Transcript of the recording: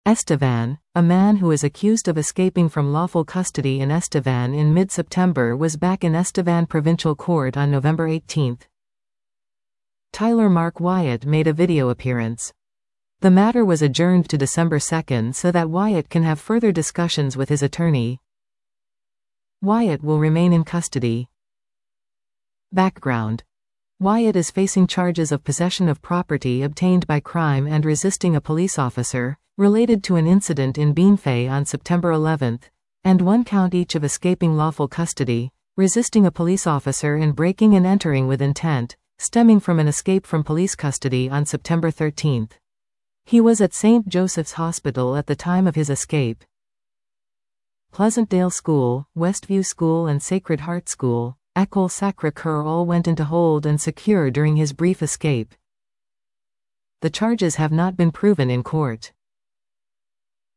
Estevan, a man who is accused of escaping from lawful custody in Estevan in mid-September, was back in Estevan Provincial Court on November 18. Tyler Mark Wyatt made a video appearance. The matter was adjourned to December 2 so that Wyatt can have further discussions with his attorney. Wyatt will remain in custody. Background: Wyatt is facing charges of possession of property obtained by crime and resisting a police officer, related to an incident in Bienfait on September 11, and 1 count each of escaping lawful custody, resisting a police officer, and breaking and entering with intent, stemming from an escape from police custody on September 13. He was at St. Joseph's Hospital at the time of his escape. Pleasantdale School, Westview School and Sacred Heart School, École Sacré-Cœur all went into hold and secure during his brief escape. The charges have not been proven in court.